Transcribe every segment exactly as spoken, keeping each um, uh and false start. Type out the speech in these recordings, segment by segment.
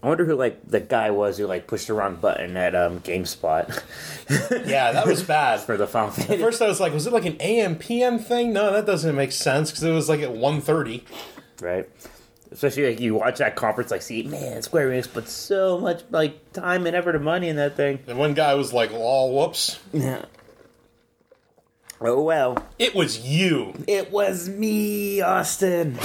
I wonder who, like, the guy was who, like, pushed the wrong button at um, GameSpot. Yeah, that was bad. For the Final Fantasy. At first I was like, was it like an A M P M thing? No, that doesn't make sense, because it was like at one thirty. Right. Especially, like, you watch that conference, like, see, man, Square Enix put so much, like, time and effort and money in that thing. And one guy was like, oh, whoops. Yeah. Oh, well. It was you. It was me, Austin.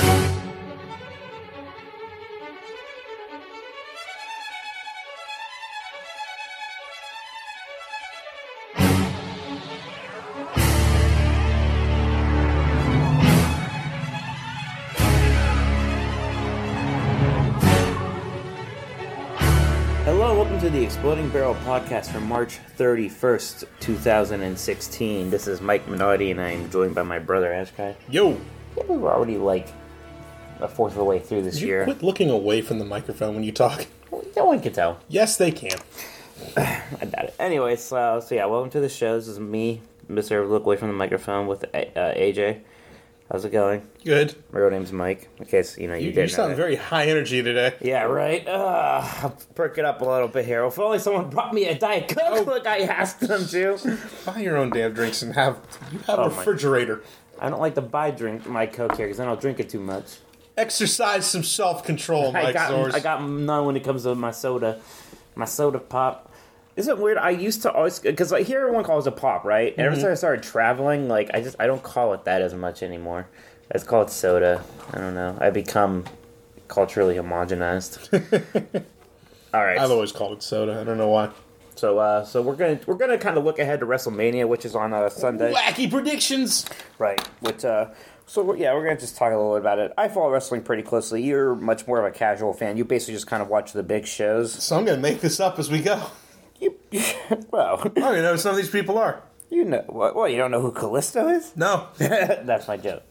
To the Exploding Barrel podcast for March thirty-first, two thousand sixteen. This is Mike Minotti, and I am joined by my brother, Ashkai. Yo! Yeah, we were already, like, a fourth of the way through this Did you year. quit looking away from the microphone when you talk? No one can tell. Yes, they can. I doubt it. Anyways, uh, so yeah, welcome to the show. This is me, Mister Look Away from the Microphone, with uh, A J. How's it going? Good. My real name's Mike, in case, you know, you, You, didn't you sound know that. very high energy today. Yeah, right? Uh, I'll perk it up a little bit here. If only someone brought me a Diet Coke Oh. like I asked them to. Buy your own damn drinks and have you have Oh, a my- refrigerator. I don't like to buy drink my Coke here because then I'll drink it too much. Exercise some self-control, I Mike got Zors. I got none when it comes to my soda, my soda pop. Isn't it weird? I used to always because like here everyone calls it pop, right? And ever since I started traveling, like I just I don't call it that as much anymore. I just call it soda. I don't know. I become culturally homogenized. All right. I've always called it soda. I don't know why. So uh, so we're gonna we're gonna kind of look ahead to WrestleMania, which is on uh, Sunday. Wacky predictions. Right. Which, uh, so we're, yeah, we're going to just talk a little bit about it. I follow wrestling pretty closely. You're much more of a casual fan. You basically just kind of watch the big shows. So I'm going to make this up as we go. You, well, I don't even know who some of these people are. you know, what, what, you don't know who Callisto is? No. That's my joke.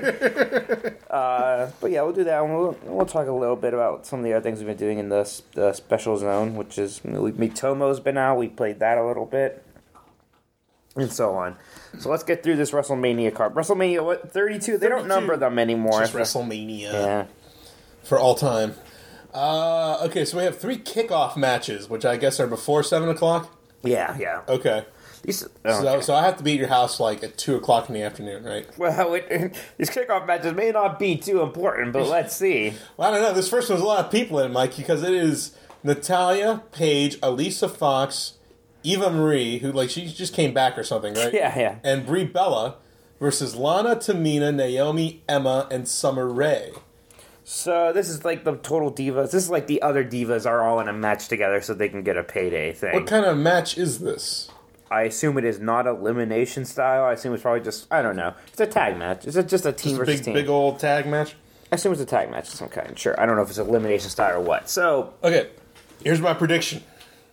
uh, but yeah, we'll do that. And we'll, we'll talk a little bit about some of the other things we've been doing in the, the special zone, which is, Mitomo's been out. We played that a little bit. And so on. So let's get through this WrestleMania card. WrestleMania, what, thirty-two? They don't thirty-two. number them anymore. Just WrestleMania. Yeah. For all time. Uh, okay, so we have three kickoff matches, which I guess are before seven o'clock? Yeah, yeah. Okay. These, So, okay. so I have to be at your house like at two o'clock in the afternoon, right? Well, it, these kickoff matches may not be too important, but let's see. Well, I don't know. This first one's a lot of people in it, Mike, because it is Natalia, Paige, Elisa Fox, Eva Marie, who, like, she just came back or something, right? Yeah, yeah. And Brie Bella versus Lana, Tamina, Naomi, Emma, and Summer Rae. So this is like the total divas. This is like the other divas are all in a match together so they can get a payday thing. What kind of match is this? I assume it is not elimination style. I assume it's probably just, I don't know. It's a tag match. It's just a team Just a versus big, team. big old tag match? I assume it's a tag match of some kind. Sure. I don't know if it's elimination style or what. So, Okay, here's my prediction.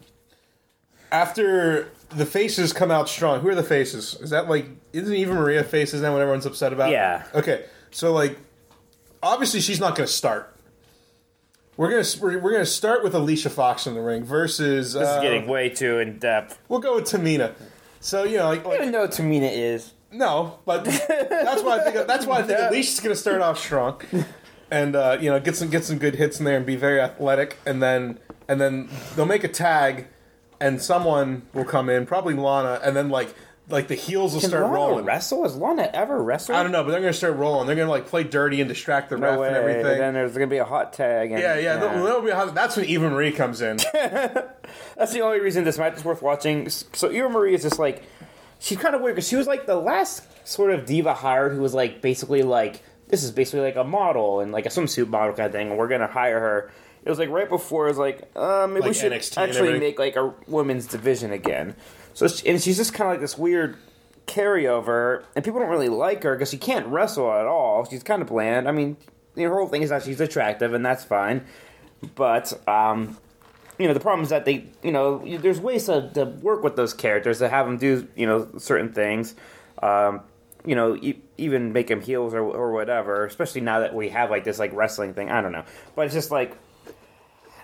After the faces come out strong, who are the faces? Is that like, isn't even Maria faces now what everyone's upset about? Yeah. Okay, so like, obviously she's not going to start. We're gonna we're, we're gonna start with Alicia Fox in the ring versus. this uh, is getting way too in depth. We'll go with Tamina. So you know, like, I like don't even know what Tamina is. no, but that's why I think that's why I think Alicia's going to start off strong, and uh, you know, get some get some good hits in there and be very athletic, and then and then they'll make a tag, and someone will come in, probably Lana, and then like like the heels will Can start Lana rolling. wrestle? Has Lana ever wrestled? I don't know, but they're going to start rolling. They're going to like play dirty and distract the ref No way. and everything. Then there's going to be a hot tag. And, yeah, yeah, there'll- there'll be a- that's when Eva Marie comes in. That's the only reason this match is worth watching. So Eva Marie is just like, she's kind of weird because she was like the last sort of diva hired who was like basically like, this is basically like a model and like a swimsuit model kind of thing, and we're going to hire her. It was like right before it was like, uh, maybe Like we should N X T and actually everything. make like a women's division again. So she, and she's just kind of like this weird carryover, and people don't really like her because she can't wrestle at all. She's kind of bland. I mean, you know, her whole thing is that she's attractive, and that's fine. But um, you know, the problem is that they, you know, there's ways to, to work with those characters to have them do, you know, certain things. Um, you know, e- even make them heels or, or whatever. Especially now that we have like this like wrestling thing. I don't know, but it's just like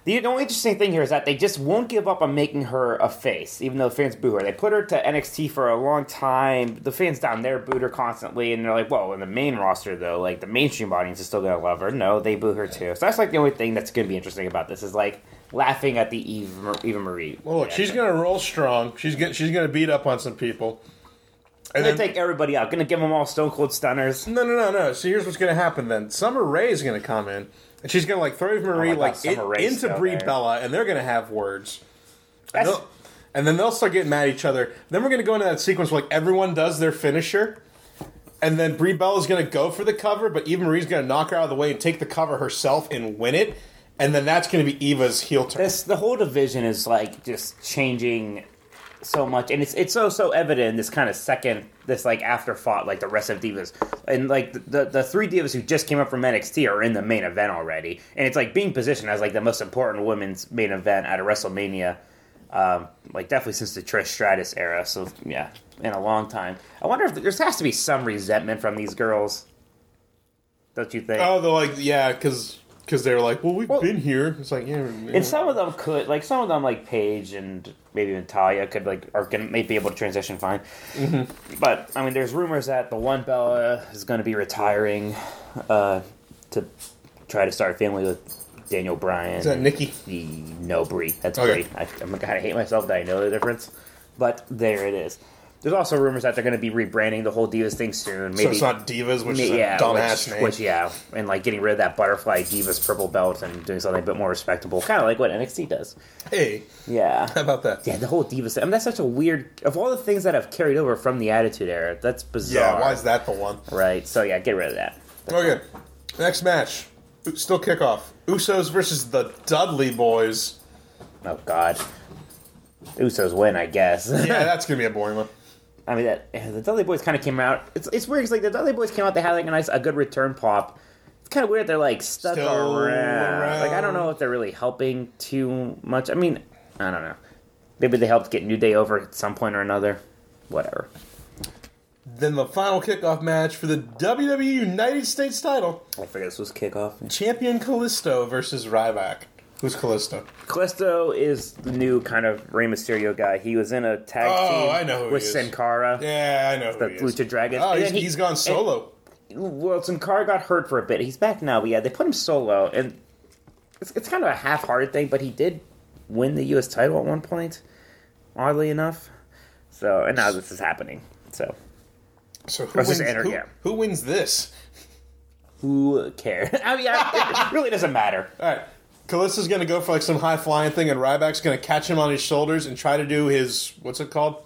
The only interesting thing here is that they just won't give up on making her a face, even though fans boo her. They put her to N X T for a long time. The fans down there booed her constantly, and they're like, "Whoa!" In the main roster, though, like the mainstream audience is still gonna love her. No, they boo her too. So that's like the only thing that's gonna be interesting about this is like laughing at the Eve, Eva Marie. Well, look, she's gonna roll strong. She's gonna she's gonna beat up on some people. And gonna then, take everybody out. Gonna give them all Stone Cold Stunners. No, no, no, no. So here's what's gonna happen then. Summer Rae is gonna come in. And she's gonna like throw Marie oh like in, into Brie there. Bella, and they're gonna have words. And, and then they'll start getting mad at each other. Then we're gonna go into that sequence where like everyone does their finisher, and then Brie Bella's gonna go for the cover, but Eva Marie's gonna knock her out of the way and take the cover herself and win it. And then that's gonna be Eva's heel turn. This the whole division is like just changing so much, and it's it's so so evident in this kind of second this like afterthought like the rest of divas, and like the, the the three divas who just came up from N X T are in the main event already, and it's like being positioned as like the most important women's main event at a WrestleMania, um, like definitely since the Trish Stratus era. So yeah, in a long time. I wonder if there has to be some resentment from these girls. Don't you think? Oh, they're like yeah, because. Because they were like, well, we've well, been here. It's like, yeah. And some of them could, like, some of them, like, Paige and maybe even Talia could, like, are going to maybe be able to transition fine. Mm-hmm. But, I mean, there's rumors that the one Bella is going to be retiring uh, to try to start a family with Daniel Bryan. Is that Nikki? The, no, Brie. That's okay. Brie. I, I'm going to hate myself that I know the difference. But there it is. There's also rumors that they're going to be rebranding the whole Divas thing soon. Maybe, so it's not Divas, which maybe, is a dumbass which, name. Which, yeah, and like getting rid of that butterfly Divas purple belt and doing something a bit more respectable. Kind of like what N X T does. Hey. Yeah. How about that? Yeah, the whole Divas thing. I mean, that's such a weird... Of all the things that have carried over from the Attitude Era, that's bizarre. Yeah, why is that the one? Right, so yeah, get rid of that. That's okay. Fine. Next match. Still kickoff. Usos versus the Dudley Boys. Oh, God. Usos win, I guess. Yeah, that's going to be a boring one. I mean, that, the Dudley Boys kind of came out. It's it's weird. It's like the Dudley Boys came out. They had like a nice, a good return pop. It's kind of weird. They're like stuck Still around. around. Like I don't know if they're really helping too much. I mean, I don't know. Maybe they helped get New Day over at some point or another. Whatever. Then the final kickoff match for the W W E United States title. I forget this was kickoff. Champion Kalisto versus Ryback. Who's Kalisto? Kalisto is the new kind of Rey Mysterio guy. He was in a tag oh, team I know who with he is. Sin Cara. Yeah, I know who the he is. Lucha Dragons. Oh, and he's, he, he's gone solo. And, well, Sin Cara got hurt for a bit. He's back now, but yeah, they put him solo, and it's, it's kind of a half-hearted thing, but he did win the U S title at one point, oddly enough. So, and now this is happening. So, so who, wins, enter, who, yeah. who wins this? Who cares? I mean, I, it really doesn't matter. All right. Kalisto's going to go for like some high flying thing, and Ryback's going to catch him on his shoulders and try to do his what's it called?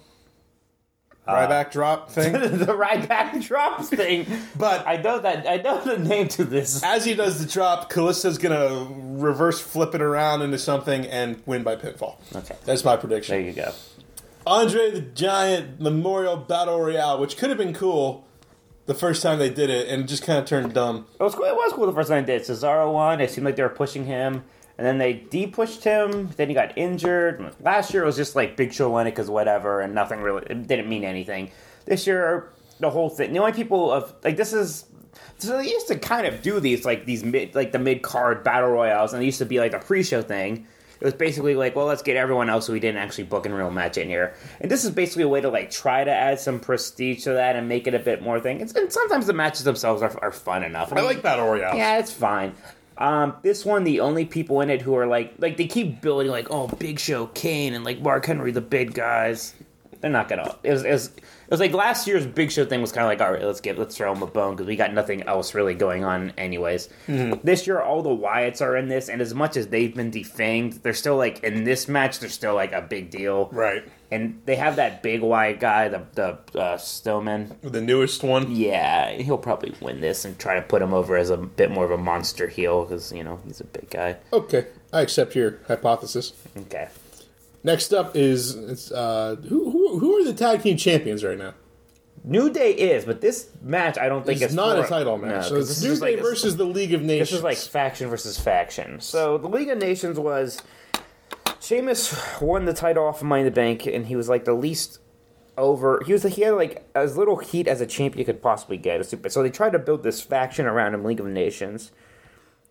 Uh, Ryback drop thing. The Ryback drop thing. But I know that I know the name to this. As he does the drop, Kalisto's going to reverse flip it around into something and win by pinfall. Okay, that's my prediction. There you go. Andre the Giant Memorial Battle Royale, which could have been cool the first time they did it, and it just kind of turned dumb. It was cool. It was cool the first time they did. Cesaro won. It seemed like they were pushing him, and then they de-pushed him. Then he got injured. Last year it was just like Big Show won it because whatever, and nothing really. It didn't mean anything. This year, the whole thing. The only people of like this is. So they used to kind of do these like these mid like the mid card battle royales, and it used to be like the pre-show thing. It was basically like, well, let's get everyone else who we didn't actually book in real match in here. And this is basically a way to like try to add some prestige to that and make it a bit more thing. It's, and sometimes the matches themselves are, are fun enough. I, mean, I like Battle Royale. Yeah, it's fine. Um, this one, the only people in it who are like, like they keep building like, oh, Big Show, Kane, and like Mark Henry, the big guys. They're not gonna. It was, it was, it was like last year's Big Show thing was kind of like, all right, let's get, let's throw him a bone because we got nothing else really going on, anyways. Mm-hmm. This year, all the Wyatts are in this, and as much as they've been defanged, they're still like in this match. They're still like a big deal, right? And they have that big Wyatt guy, the the uh, Stillman, the newest one. Yeah, he'll probably win this and try to put him over as a bit more of a monster heel because you know he's a big guy. Okay, I accept your hypothesis. Okay. Next up is it's, uh, who, who who are the tag team champions right now? New Day is, but this match I don't think it's it's not for, a title match. No, so it's New Day like versus a, the League of Nations. This is like faction versus faction. So the League of Nations was Sheamus won the title off of Money in the Bank, and he was like the least over. He was he had like as little heat as a champion could possibly get. So they tried to build this faction around him, League of Nations.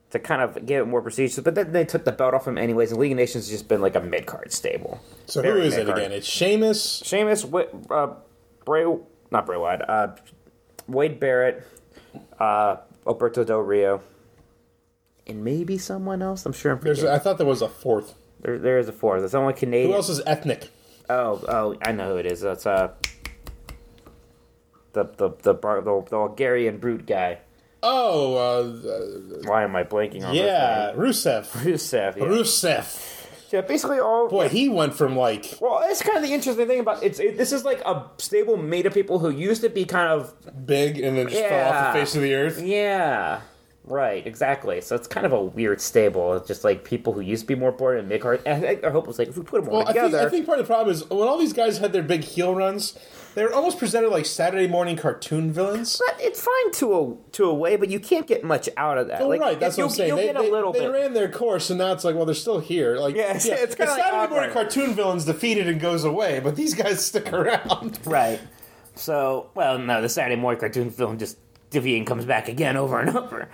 to kind of give it more prestige. But then they took the belt off him anyways, and League of Nations has just been like a mid card stable. So Very who is mid-card. it again? It's Sheamus. Sheamus, uh, Bray, not Bray Wyatt, uh, Wade Barrett, uh, Alberto Del Rio, and maybe someone else. I'm sure I'm There's, forgetting. I thought there was a fourth. There, there is a fourth. There's only Canadian. Who else is ethnic? Oh, oh, I know who it is. That's uh, the the the bar, the, the Bulgarian brute guy. Oh, uh, Why am I blanking on yeah, his name? Rusev. Rusev. Yeah. Rusev. Yeah, basically all. Boy, he went from like Well, that's kind of the interesting thing about it's. It, this is like a stable made of people who used to be kind of. big and then just fell off Yeah. the face of the earth. Yeah. Right, exactly. So it's kind of a weird stable. It's just like people who used to be more important in mid card. And I, I hope it's like if we put them all Well, I think, together. I think part of the problem is when all these guys had their big heel runs, they were almost presented like Saturday morning cartoon villains. But it's fine to a to a way, but you can't get much out of that. Oh, like, right, that's what you'll, I'm saying. You'll They, get a they, little they bit. ran their course, and now it's like, well, they're still here. Like, Yeah, it's- it's kinda the like Saturday morning awkward. cartoon villain's defeated and goes away, but these guys stick around. Right. So, well, no, the Saturday morning cartoon film just defeating comes back again over and over.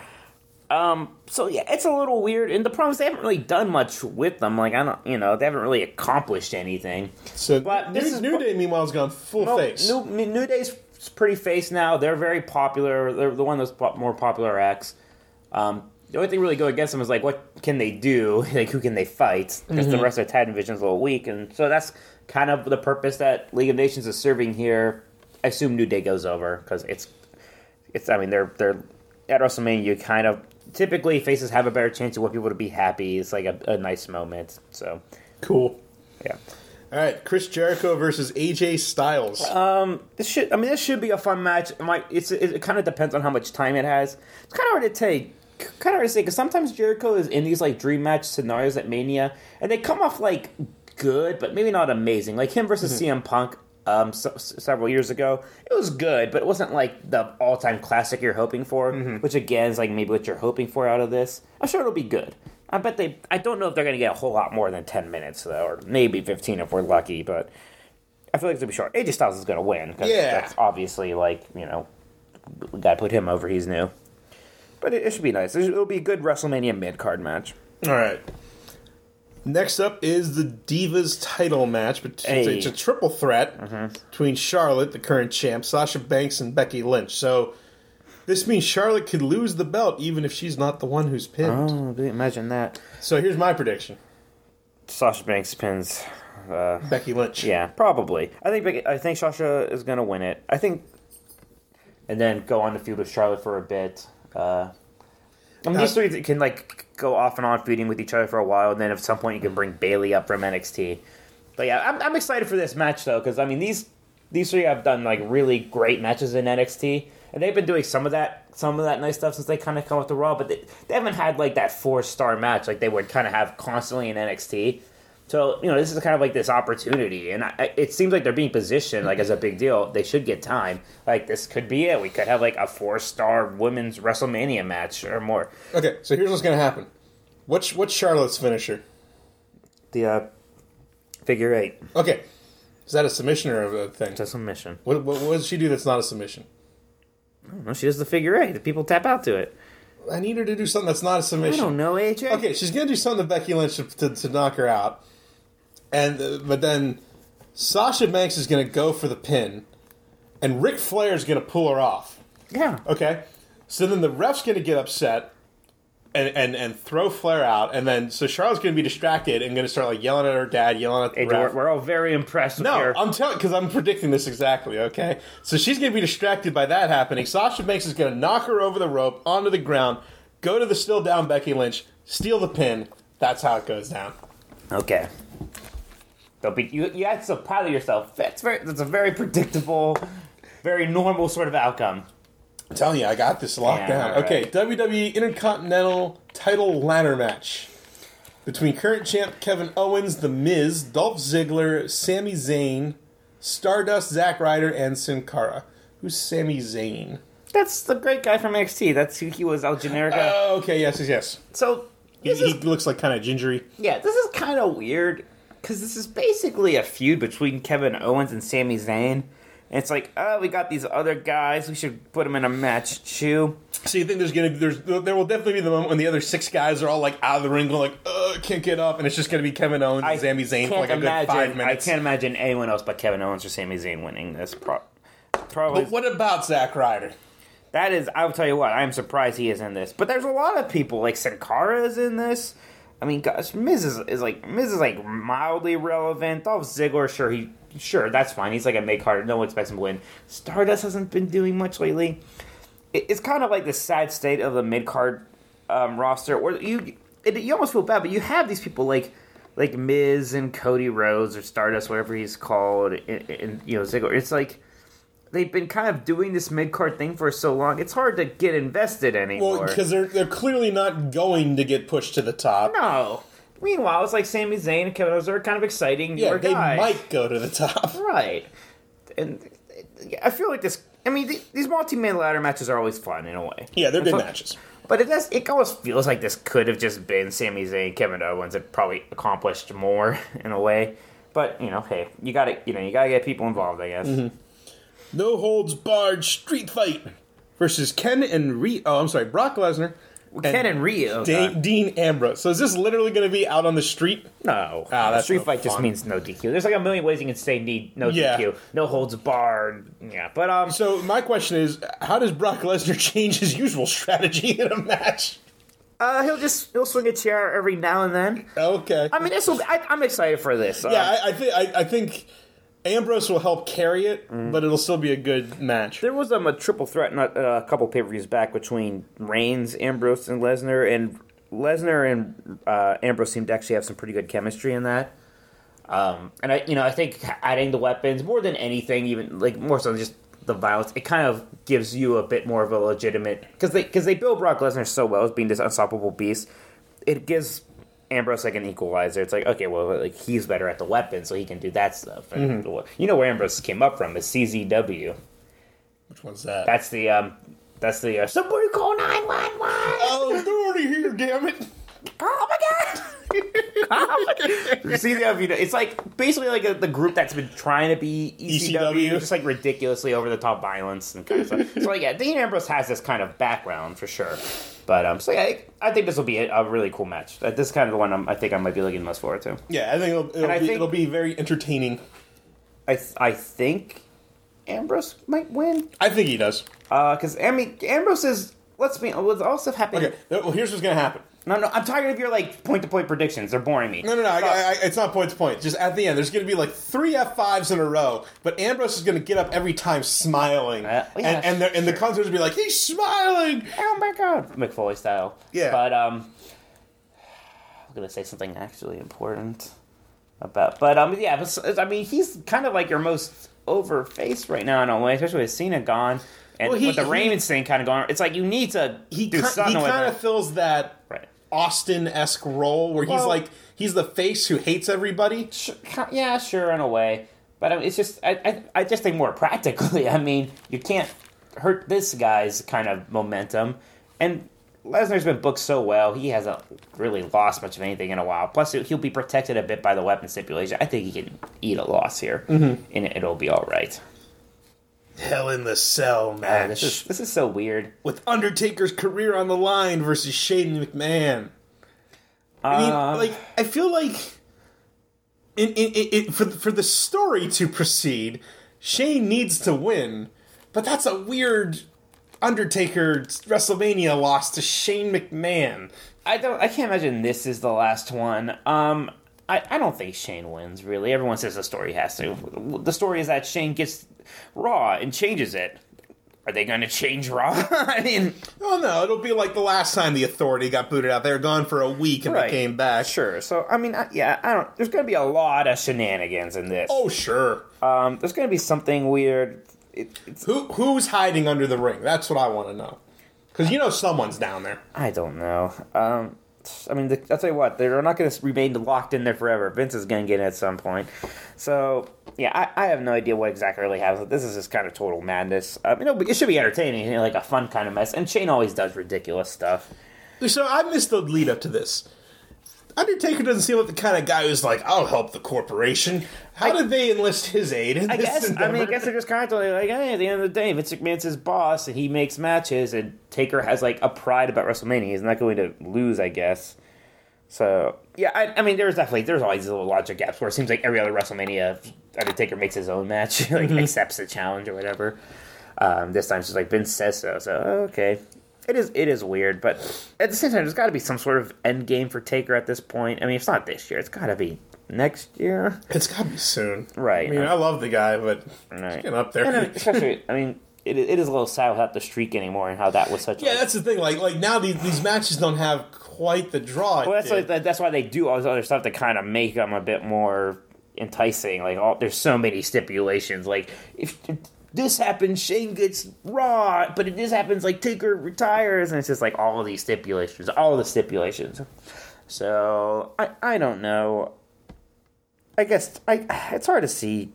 Um, so yeah, it's a little weird, and the problem is they haven't really done much with them. Like I don't, you know, they haven't really accomplished anything. So But New, this is- New Day, meanwhile, has gone full No, face. New, New Day's pretty face now. They're very popular. They're the one of those po- more popular acts. Um, the only thing really go against them is like, what can they do? Like, who can they fight? Because the rest of the tag division's a little weak, and so that's kind of the purpose that League of Nations is serving here. I assume New Day goes over because it's, it's. I mean, they're they're at WrestleMania. You kind of typically faces have a better chance of want people to be happy. It's like a, a nice moment. So Cool. yeah. All right, Chris Jericho versus A J Styles. Um, this should. I mean, this should be a fun match. It might. It's. It, it kind of depends on how much time it has. It's kind of hard to take. Kind of hard to say because sometimes Jericho is in these like dream match scenarios at Mania, and they come off like good, but maybe not amazing. Like him versus C M Punk. Um, so, several years ago, it was good, but it wasn't like the all-time classic you're hoping for. Which again is like maybe what you're hoping for out of this. I'm sure it'll be good. I bet they. I don't know if they're going to get a whole lot more than ten minutes though, or maybe fifteen if we're lucky. But I feel like it's gonna be short. A J Styles is gonna win. 'Cause Yeah. that's obviously like you know, we gotta put him over. He's new, but it, it should be nice. It'll be a good WrestleMania mid card match. All right. Next up is the Divas title match. But it's, Hey. it's a triple threat between Charlotte, the current champ, Sasha Banks, and Becky Lynch. So this means Charlotte could lose the belt even if she's not the one who's pinned. Oh, imagine that. So here's my prediction: Sasha Banks pins. Uh, Becky Lynch. yeah, probably. I think Becky- I think Sasha is gonna win it. I think, and then go on to feud with Charlotte for a bit. Uh, I mean, Uh, these three can like go off and on feuding with each other for a while, and then at some point you can bring Bailey up from N X T. But yeah, I'm, I'm excited for this match though, because I mean these these three have done like really great matches in N X T, and they've been doing some of that some of that nice stuff since they kind of come up to Raw, but they, they haven't had like that four star match like they would kind of have constantly in N X T. So you know this is kind of like this opportunity, and I, it seems like they're being positioned like as a big deal. They should get time. Like this could be it. We could have like a four star women's WrestleMania match or more. Okay, so here's what's going to happen. What's what's Charlotte's finisher? The uh, figure eight. Okay, is that a submission or a thing? It's a submission. What, what, what does she do that's not a submission? I don't know. She does the figure eight. The people tap out to it. I need her to do something that's not a I submission. don't know, A J. Okay, she's gonna do something to Becky Lynch to, to, to knock her out, and uh, but then Sasha Banks is gonna go for the pin, and Ric Flair is gonna pull her off. Yeah. Okay, so then the ref's gonna get upset and and, and throw Flair out, and then so Charlotte's gonna be distracted and gonna start like yelling at her dad, yelling at the A J, we're, ref. we're all very impressed with No, your... I'm telling because I'm predicting this exactly. Okay, so she's gonna be distracted by that happening. Sasha Banks is gonna knock her over the rope onto the ground, go to the still down Becky Lynch, steal the pin. That's how it goes down. Okay. Don't be... You, you have to proud of yourself. That's, very, that's a very predictable, very normal sort of outcome. I'm telling you, I got this locked Yeah, down. all right. Okay, W W E Intercontinental Title Ladder Match between current champ Kevin Owens, The Miz, Dolph Ziggler, Sami Zayn, Stardust, Zack Ryder, and Sin Cara. Who's Sami Zayn? That's the great guy from N X T. That's who he was, El Generico. Oh, okay, yes, yes, yes. so, He, this he is, looks like kind of gingery. yeah, this is kind of weird, because this is basically a feud between Kevin Owens and Sami Zayn. And it's like, oh, we got these other guys. We should put them in a match too. So you think there's gonna be there's there will definitely be the moment when the other six guys are all like out of the ring, going like, "Uh, can't get up," and it's just gonna be Kevin Owens and I Sami Zayn for like a imagine, good five minutes. I can't imagine anyone else but Kevin Owens or Sami Zayn winning this. Pro- probably. But what about Zack Ryder? That is, I'll tell you what, I'm surprised he is in this. But there's a lot of people, like Sin Cara is in this. I mean, gosh, Miz is, is like Miz is like mildly relevant. Dolph Ziggler, sure, he sure that's fine. He's like a mid card. No one expects him to win. Stardust hasn't been doing much lately. It, it's kind of like the sad state of the mid card um, roster, where you it, you almost feel bad, but you have these people like like Miz and Cody Rhodes or Stardust, whatever he's called, and, and you know Ziggler. It's like they've been kind of doing this mid card thing for so long. It's hard to get invested anymore. Well, because they're they're clearly not going to get pushed to the top. No. Meanwhile, it's like Sami Zayn and Kevin Owens are kind of exciting Yeah, newer they guys. might go to the top. Right. And I feel like this... I mean, th- these multi-man ladder matches are always fun in a way. Yeah, they're It's good like- matches. But it does. It almost feels like this could have just been Sami Zayn, Kevin Owens, and probably accomplished more in a way. But, you know, hey, you gotta, you know, you gotta get people involved, I guess. Mm-hmm. No holds barred street fight versus Ken and Re. Oh, I'm sorry, Brock Lesnar. Ken and Rhea. Da- Dean Ambrose. So is this literally going to be out on the street? No. Ah, that's Street no fight just fun. means no D Q. There's like a million ways you can say need no Yeah. D Q. No holds barred. Yeah. But, um... So my question is, how does Brock Lesnar change his usual strategy in a match? Uh, he'll just he'll swing a chair every now and then. Okay. I mean, this will. I, I'm excited for this. Uh, yeah, I, I think I, I think Ambrose will help carry it, Mm. but it'll still be a good match. there was um, a triple threat not, uh, a couple pay per views back between Reigns, Ambrose, and Lesnar, and Lesnar and uh, Ambrose seemed to actually have some pretty good chemistry in that. Um, and I, you know, I think adding the weapons more than anything, even like more so than just the violence, it kind of gives you a bit more of a legitimate because they because they build Brock Lesnar so well as being this unstoppable beast. It gives Ambrose like an equalizer. It's like, okay, well, like he's better at the weapons, so he can do that stuff. And Mm-hmm. you know where Ambrose came up from is C Z W. Which one's that? That's the um, that's the uh, somebody call nine one one. Oh, authority here, damn it! Oh my god! Oh my god! C Z W, it's like basically like a, the group that's been trying to be E C W, E C W. just like ridiculously over the top violence and kind of stuff. So like, yeah, Dean Ambrose has this kind of background for sure. But um, so yeah, I, I think this will be a, a really cool match. Uh, This is kind of the one I'm, I think I might be looking most forward to. Yeah, I think it'll, it'll, I be, think- it'll be very entertaining. I th- I think Ambrose might win I think he does. because I mean Ambrose is. Let's be. What's also happening? Okay, well, here's what's going to happen. No, no, I'm tired of your like point to point predictions. They're boring me. No, no, no. I, I, I, it's not point to point. Just at the end, there's going to be like three F fives in a row, but Ambrose is going to get up every time smiling, Uh, yeah, and and, the, and the commentators will be like, "He's smiling." Oh my god, McFoley style. Yeah. But um, I'm gonna say something actually important about. But um, yeah, but, I mean, he's kind of like your most over face right now in a way, especially with Cena gone and Well, he- with the he- Raymond thing kind of going. It's like you need to He do ki- something he with kind it. of fills that Right. Austin-esque role where he's Well- like he's the face who hates everybody. Sure, yeah, sure, in a way. But I mean, it's just, I, I, I just think more practically. I mean, you can't hurt this guy's kind of momentum. And Lesnar's been booked so well, he hasn't really lost much of anything in a while. Plus, he'll be protected a bit by the weapon stipulation. I think he can eat a loss here, mm-hmm. and it'll be all right. Hell in the Cell Uh, match this is this is so weird. with Undertaker's career on the line versus Shane McMahon. I mean, Uh, like I feel like in, in, in, in, for for the story to proceed, Shane needs to win, but that's a weird Undertaker WrestleMania loss to Shane McMahon. I don't. I can't imagine this is the last one. Um, I, I don't think Shane wins. Really, everyone says the story has to. The story is that Shane gets Raw and changes it. Are they going to change Raw? I mean, Oh no, it'll be like the last time the Authority got booted out. They were gone for a week and Right. they came back. sure. So I mean, I, yeah, I don't. There's going to be a lot of shenanigans in this. Oh sure. Um, there's going to be something weird. It, it's, Who who's hiding under the ring? That's what I want to know. Because you know someone's down there. I don't know. Um, I mean, the, I'll tell you what, they're not going to remain locked in there forever. Vince is going to get in at some point. So, yeah, I, I have no idea what exactly really happens. This is just kind of total madness. Um, you know, it should be entertaining, you know, like a fun kind of mess. And Shane always does ridiculous stuff. So I missed the lead up to this. Undertaker doesn't seem like the kind of guy who's like, I'll help the corporation. How I, did they enlist his aid in I this guess. endeavor? I mean, I guess they're just kind of like, hey, at the end of the day, Vince McMahon's his boss, and he makes matches, and Taker has like a pride about WrestleMania. He's not going to lose, I guess. So yeah, I, I mean, there's definitely there's always little logic gaps where it seems like every other WrestleMania, Undertaker makes his own match, like mm-hmm. accepts the challenge or whatever. Um, this time it's just like Vince says so. So okay. It is it is weird, but at the same time, there's got to be some sort of end game for Taker at this point. I mean, it's not this year. It's got to be next year. It's got to be soon. Right. I mean, I love the guy, but right. he's getting up there. And, uh, especially, I mean, it, it is a little sad without the streak anymore and how that was such yeah, a... that's the thing. Like, like now these, these matches don't have quite the draw. Well, that's, like, that's why they do all this other stuff to kind of make them a bit more enticing. Like, all, there's so many stipulations. Like, if... this happens, Shane gets Raw, but if this happens, like, Taker retires, and it's just, like, all of these stipulations, all the stipulations. So, I, I don't know. I guess, I it's hard to see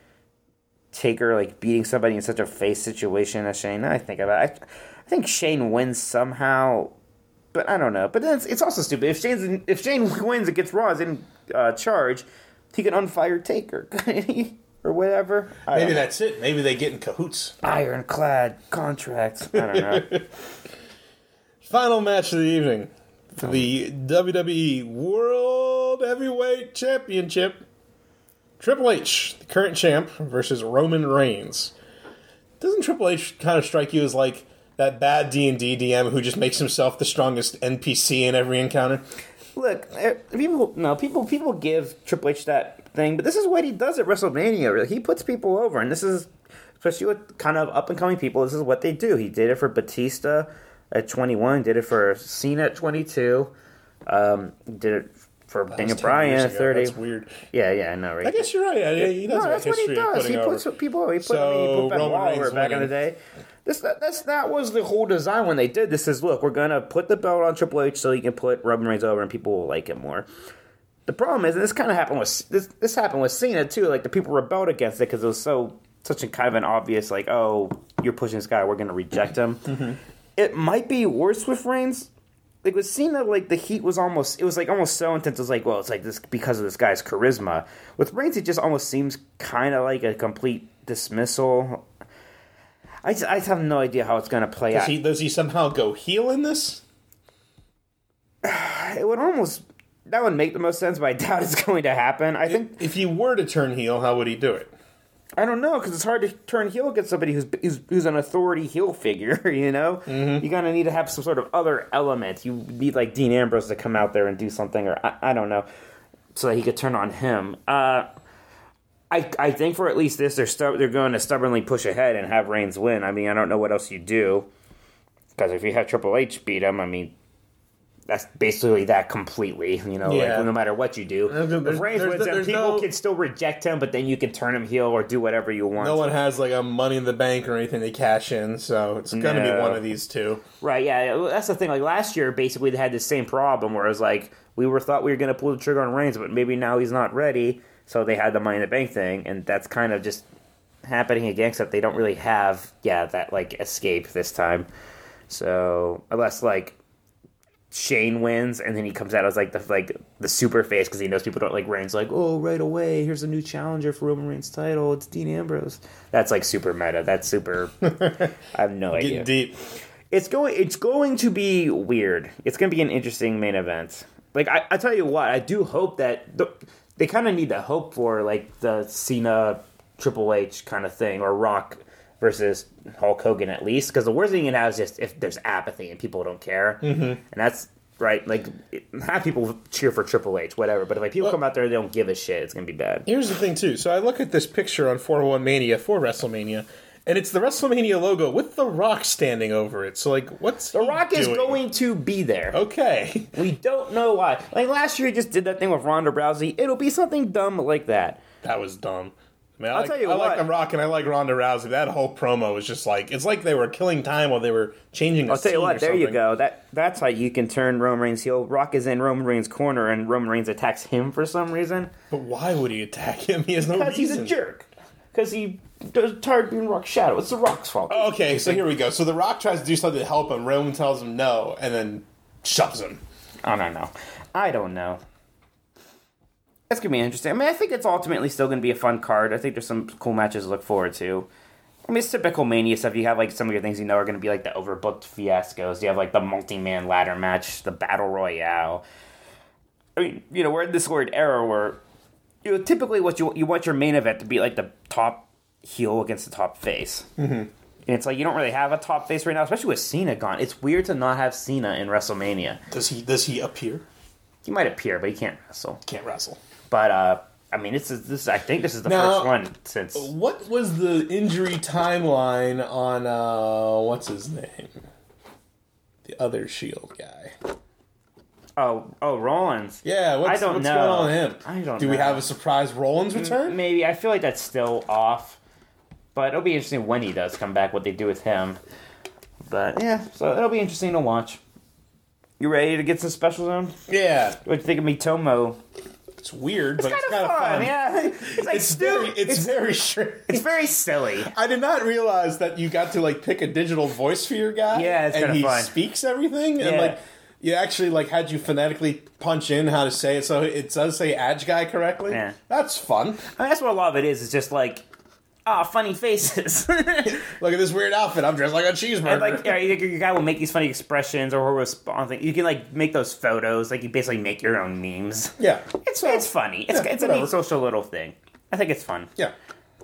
Taker, like, beating somebody in such a face situation as Shane. I think about it. I, I think Shane wins somehow, but I don't know. But then it's, it's also stupid. If Shane's, if Shane wins and gets Raw as in uh, charge, he can unfire Taker. Or whatever. I Maybe that's it. Maybe they get in cahoots. Ironclad contracts. I don't know. Final match of the evening for the W W E World Heavyweight Championship. Triple H, the current champ, versus Roman Reigns. Doesn't Triple H kind of strike you as like that bad D and D D M who just makes himself the strongest N P C in every encounter? Look, people no people people give Triple H that thing, but this is what he does at WrestleMania. Really, he puts people over, and this is especially with kind of up and coming people. This is what they do. He did it for Batista at twenty-one. Did it for Cena at twenty-two. Um, did it for that Daniel Bryan at thirty. That's weird. Yeah, yeah, I know, right? I guess you're right. Yeah, he does. No, that's what he does. He puts over. people. He put, so, I mean, he put Ben Roman Waller Reigns back winning. in the day. This that, that's that was the whole design when they did this. Is look, we're gonna put the belt on Triple H so he can put Roman Reigns over, and people will like him more. The problem is, and this kind of happened with this. This happened with Cena too. Like the people rebelled against it because it was so such a kind of an obvious like, oh, you're pushing this guy, we're gonna reject him. Mm-hmm. It might be worse with Reigns. Like with Cena, like the heat was almost it was like almost so intense. It was like, well, it's like this because of this guy's charisma. With Reigns, it just almost seems kind of like a complete dismissal. I just, I just have no idea how it's going to play does out. He, does he somehow go heel in this? It would almost that would make the most sense, but I doubt it's going to happen. I if, think if he were to turn heel, how would he do it? I don't know, because it's hard to turn heel against somebody who's who's, who's an authority heel figure, you know? Mm-hmm. You're going to need to have some sort of other element. You need, like, Dean Ambrose to come out there and do something, or I, I don't know, so that he could turn on him. Uh, I I think for at least this, they're, stu- they're going to stubbornly push ahead and have Reigns win. I mean, I don't know what else you do, because if you have Triple H beat him, I mean, that's basically that completely, you know, yeah. like no matter what you do. There's, if Reigns there's, wins him, there's people no, can still reject him, but then you can turn him heel or do whatever you want. No one has like a Money in the Bank or anything to cash in, so it's going to no. be one of these two. Right, yeah, that's the thing. Like last year, basically they had the same problem where it was like, we were thought we were going to pull the trigger on Reigns, but maybe now he's not ready, so they had the Money in the Bank thing, and that's kind of just happening again, except they don't really have, yeah, that like escape this time. So, unless like Shane wins, and then he comes out as like the like the super face because he knows people don't like Reigns. Like, oh, right away, here's a new challenger for Roman Reigns' title. It's Dean Ambrose. That's like super meta. That's super. I have no idea. Getting deep. It's going. It's going to be weird. It's going to be an interesting main event. Like I, I tell you what, I do hope that the, they kind of need to hope for like the Cena Triple H kind of thing, or Rock versus Hulk Hogan at least, because the worst thing you can have is just if there's apathy and people don't care, mm-hmm. and that's right. Like have people cheer for Triple H, whatever. But if like people well, come out there and they don't give a shit, it's gonna be bad. Here's the thing too. So I look at this picture on four oh one Mania for WrestleMania, and it's the WrestleMania logo with The Rock standing over it. So like, what's The Rock doing? is going to be there? Okay, we don't know why. Like last year, he just did that thing with Ronda Rousey. It'll be something dumb like that. That was dumb. I mean, I I'll like, tell you I what. like The Rock and I like Ronda Rousey. That whole promo was just like, it's like they were killing time while they were changing a I'll tell you what, there something. you go. That That's how you can turn Roman Reigns heel. Rock is in Roman Reigns' corner and Roman Reigns attacks him for some reason. But why would he attack him? He has no Because reason. he's a jerk. Because he does tired of being Rock's shadow. It's The Rock's fault. Oh, okay, so here we go. So The Rock tries to do something to help him. Roman tells him no, and then shoves him. I don't know. I don't know. That's gonna be interesting. I mean, I think it's ultimately still gonna be a fun card. I think there's some cool matches to look forward to. I mean, it's typical Mania stuff. You have like some of your things you know are gonna be like the overbooked fiascos. You have like the multi-man ladder match, the battle royale. I mean, you know, we're in this weird era where, you know, typically what you you want your main event to be like the top heel against the top face. Mm-hmm. And it's like you don't really have a top face right now, especially with Cena gone. It's weird to not have Cena in WrestleMania. Does he does he appear? He might appear, but he can't wrestle. Can't wrestle. But uh, I mean, this is this. I think this is the now, first one since. What was the injury timeline on uh, what's his name? The other Shield guy. Oh, oh, Rollins. Yeah, what's, I don't what's know. going on with him? I don't. Do know. we have a surprise Rollins return? Maybe. I feel like that's still off. But it'll be interesting when he does come back. What they do with him. But yeah, so it'll be interesting to watch. You ready to get some special zone? Yeah. What do you think of Mitomo? It's weird, It's but it's kind kind of of fun. fun. Yeah, it's like It's stu- very, it's, it's very strange. it's very silly. I did not realize that you got to like pick a digital voice for your guy. Yeah, it's and kinda he fun. speaks everything, and Yeah. like you actually like had you phonetically punch in how to say it, so it does say "Adge guy" correctly. Yeah. That's fun. I mean, that's what a lot of it is. It's just like, ah, funny faces. Look at this weird outfit. I'm dressed like a cheeseburger. And like, yeah, your, your guy will make these funny expressions or respond. Thing. You can like make those photos. Like you basically make your own memes. yeah, It's it's funny. It's yeah, it's a whatever. neat social little thing. I think it's fun. yeah.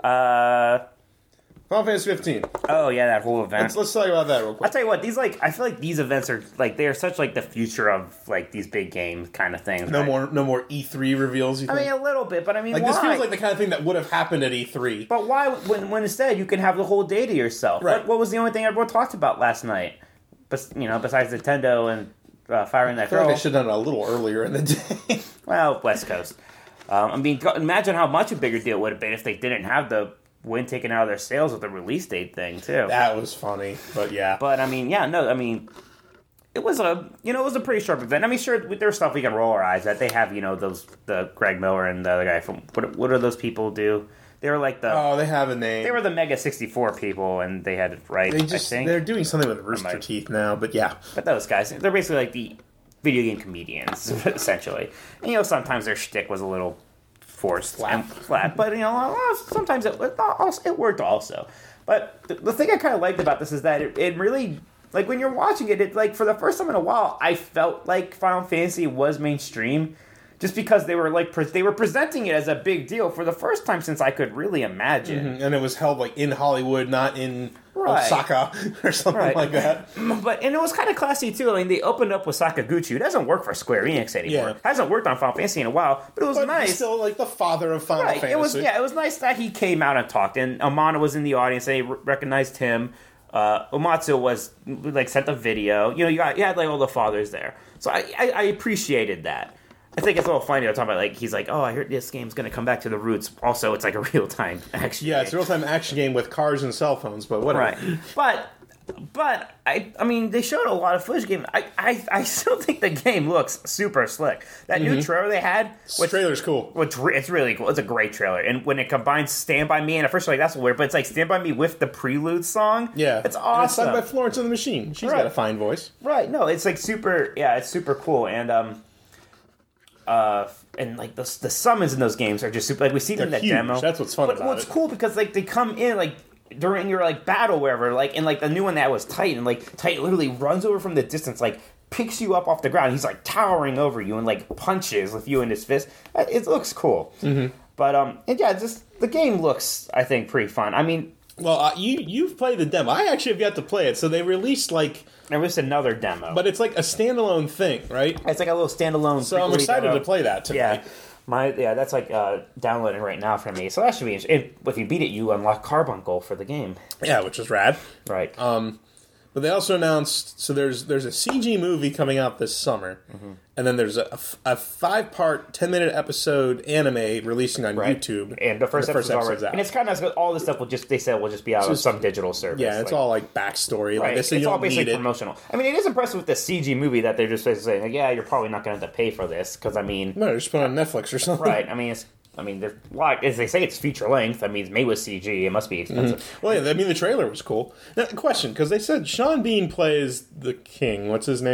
Uh Final Fantasy fifteen. oh yeah, that whole event. Let's let's talk about that real I'll quick. tell you what, these like I feel like these events are like they are such like the future of like these big game kind of things. No right? more no more E three reveals. You I think? mean a little bit, but I mean like why? this feels like the kind of thing that would have happened at E three. But why when when instead you can have the whole day to yourself? Right. What, what was the only thing everyone talked about last night? But you know, besides Nintendo and uh, firing that I feel like girl. they should have done it a little earlier in the day. Well, West Coast. Um, I mean, go- imagine how much a bigger deal would have been if they didn't have the win taken out of their sales with the release date thing too. That was funny, but yeah. But I mean, yeah, no, I mean, it was a you know it was a pretty sharp event. I mean, sure, there's stuff we can roll our eyes at. They have you know those the Greg Miller and the other guy from what what do those people do? They were like the Oh, they have a name. they were the Mega sixty-four people, and they had it right. They just I think. they're doing something with Rooster might- Teeth now, but yeah. But those guys, they're basically like the video game comedians, essentially. And, you know, sometimes their shtick was a little forced Flat. and flat, but you know, sometimes it it, also, it worked also. But the, the thing I kind of liked about this is that it, it really, like when you're watching it, it like for the first time in a while, I felt like Final Fantasy was mainstream, just because they were like pre- they were presenting it as a big deal for the first time since I could really imagine. And it was held like in Hollywood, not in Right. Osaka or something Right. like that. But and it was kind of classy too. I mean, they opened up with Sakaguchi. It doesn't work for Square Enix anymore. Yeah. Hasn't worked on Final Fantasy in a while, but it was But nice. he's still like the father of Final Right. Fantasy. It was yeah. It was nice that he came out and talked, and Amano was in the audience. They r- recognized him. Uh, Umatsu was like sent a video. You know, you got you had like all the fathers there, so I, I, I appreciated that. I think it's a little funny to talk about like he's like, oh, I heard this game's gonna come back to the roots. Also, it's like a real time action. Yeah, it's a game. real time action game with cars and cell phones, but whatever. Right, but but I I mean they showed a lot of footage game. I, I I still think the game looks super slick. That new trailer they had, This which, trailer's cool. which re- it's really cool. It's a great trailer, and when it combines Stand by Me, and at first you're like that's weird, but it's like Stand by Me with the Prelude song. Yeah. it's And awesome. it's sung by Florence and the Machine. She's Right. got a fine voice. Right? No, it's like super. Yeah, it's super cool, and um. Uh, and like the the summons in those games are just super. Like we see them in They're that huge. demo. That's what's fun but about what's it. cool because like they come in like during your like battle wherever like and like the new one that was Titan like Titan literally runs over from the distance like picks you up off the ground. He's like towering over you and like punches with you in his fist. Uh, It looks cool. Mm-hmm. But um and yeah, just the game looks I think pretty fun. I mean, Well, uh, you you've played the demo. I actually have yet to play it. So they released like, there was another demo, but it's like a standalone thing, right? it's like a little standalone. So I'm pre-release excited demo. to play that tonight. Yeah, my yeah, that's like uh, downloading right now for me. So that should be interesting. If you beat it, you unlock Carbuncle for the game. Yeah, which is rad. Right. Um, but they also announced so there's there's a C G movie coming out this summer, Mm-hmm. and then there's a, a five part ten minute episode anime releasing on Right. YouTube. And the first, And episode's already, out. and it's kind of nice. All this stuff will just they said will just be out on just- some digital service. yeah, it's like, all like backstory. Like right. they say, It's you all don't need basically it. promotional. I mean, it is impressive with the C G movie that they're just basically saying, like, yeah, you're probably not going to have to pay for this because I mean, No, just put it on Netflix or something. right? I mean, it's I mean, there's like as they say, it's feature length. I mean, it's made with C G. It must be expensive. Well, yeah, I mean the trailer was cool. Now, question, because they said Sean Bean plays the king. What's his name?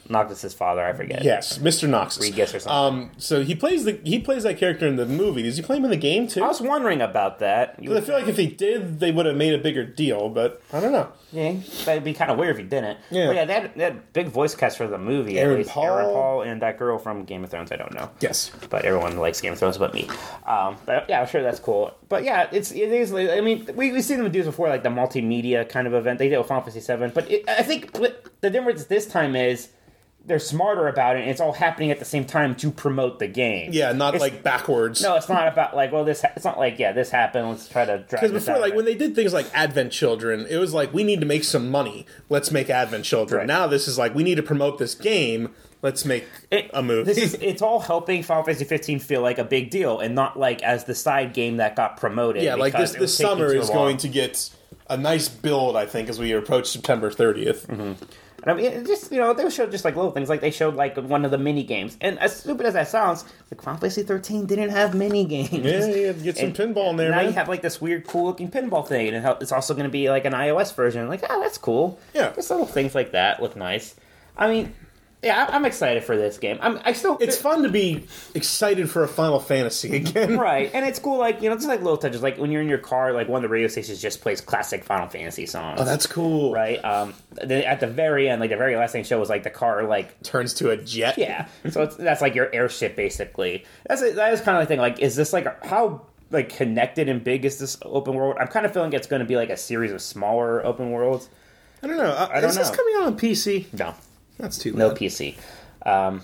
Noctis' father, I forget. Yes, Mister Noxus. Regus or something. Um, so he plays the he plays that character in the movie. Does he play him in the game too? I was wondering about that. You I feel like if he did, they would have made a bigger deal, but I don't know. Yeah, that'd be kind of weird if he didn't. Yeah. But yeah, that that big voice cast for the movie. Aaron at least. Paul. Aaron Paul and that girl from Game of Thrones. I don't know. Yes. But everyone likes Game of Thrones, but me. Um, but yeah, I'm sure that's cool. But yeah, it's it is. I mean, we we've seen them do this before, like the multimedia kind of event they did with Final Fantasy seven. But it, I think the difference this time is they're smarter about it, and it's all happening at the same time to promote the game. Yeah, not it's, like backwards. No, it's not about like, well, this. It's not like, yeah, this happened. Let's try to drag Because this before, out like of when it. they did things like Advent Children, it was like we need to make some money. Let's make Advent Children. Right. Now this is like we need to promote this game. Let's make It, a movie. This is it's all helping Final Fantasy fifteen feel like a big deal, and not like as the side game that got promoted. yeah, like because this. it was This taking summer too is long. going to get a nice build. I think as we approach September thirtieth. Mm-hmm. And I mean, it just you know, they showed just like little things, like they showed like one of the mini games. And as stupid as that sounds, like Final Fantasy thirteen didn't have mini games. Yeah, you get some And pinball in there, now man. you have like this weird, cool looking pinball thing, and it's also going to be like an iOS version. Like, oh, that's cool. Yeah. Just little things like that look nice. I mean, yeah, I'm excited for this game. I'm, I still. It's fun to be excited for a Final Fantasy again. Right, and it's cool, like, you know, just like little touches, like when you're in your car, like one of the radio stations just plays classic Final Fantasy songs. Oh, that's cool. Right, um, the, at the very end, like the very last thing show was like the car, like, Turns to a jet. yeah, so it's, that's like your airship, basically. That's a, that is kind of the thing, like, is this like, how, like, connected and big is this open world? I'm kind of feeling it's going to be like a series of smaller open worlds. I don't know. Uh, I don't is this know. coming out on P C? No, That's too bad. no P C. Um,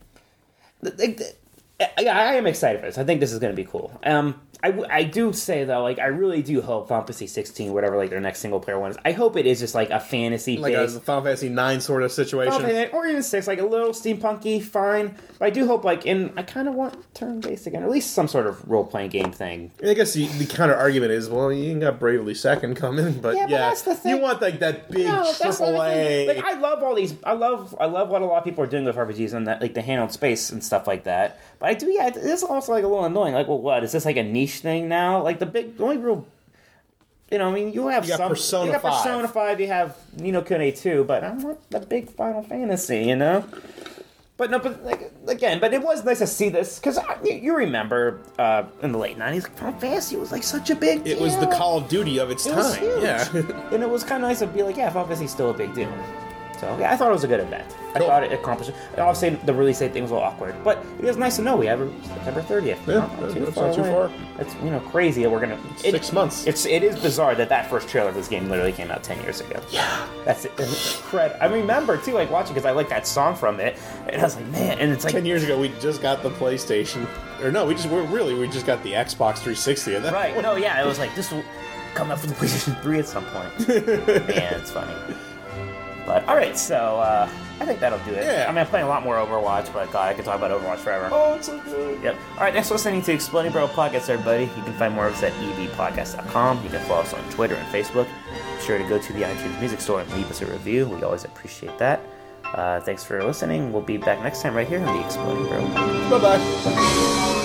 th- th- th- yeah, I am excited for this. I think this is going to be cool. Um, I, w- I do say though, like I really do hope Final Fantasy sixteen, whatever, like their next single player one is. I hope it is just like a fantasy Like a based, Final Fantasy nine sort of situation. or even six, like a little steampunky, fine. But I do hope, like, in I kind of want turn based again, or at least some sort of role playing game thing. I guess the, the counter argument is, well, you ain't got Bravely Second coming, but Yeah, yeah, but that's the thing. you want like that big No, that's triple not the A. thing. Like I love all these. I love. I love what a lot of people are doing with R P Gs and that, like the handheld space and stuff like that. But I do. Yeah, it is also like a little annoying. Like, well, what is this like a niche thing now? Like the big, the only real. You know, I mean, you have You got some. Persona you got five. Persona five. You have Nino Kuni two, but I want the big Final Fantasy. You know. But no, but like again, but it was nice to see this because you, you remember uh, in the late nineties, like, Final Fantasy was like such a big. It deal. was the Call of Duty of its It time. was huge. Yeah. And it was kind of nice to be like, yeah, Final Fantasy's still a big deal. So, yeah, I thought it was a good event. I Cool. thought it accomplished it. And obviously, the release date thing was a little awkward. But it was nice to know we have it September thirtieth. Yeah, Not that's not too away. far. It's, you know, crazy that we're going to... Six months. It's, it is bizarre that that first trailer of this game literally came out ten years ago. Yeah. That's it. It's incredible. I remember, too, like, watching because I like that song from it. And I was like, man, and it's like... Ten years ago, we just got the PlayStation. Or no, we just we're really we just got the Xbox three sixty. At that Right. point. No, yeah, it was like, this will come out for the PlayStation three at some point. Man, it's funny. But, alright, so, uh, I think that'll do it. Yeah. I mean, I'm playing a lot more Overwatch, but God, I could talk about Overwatch forever. Oh, it's so good. Yep. Alright, thanks for listening to Exploding Barrel Podcast, everybody. You can find more of us at e b podcast dot com. You can follow us on Twitter and Facebook. Be sure to go to the iTunes Music Store and leave us a review. We always appreciate that. Uh, thanks for listening. We'll be back next time right here on the Exploding Barrel Podcast. Bye bye.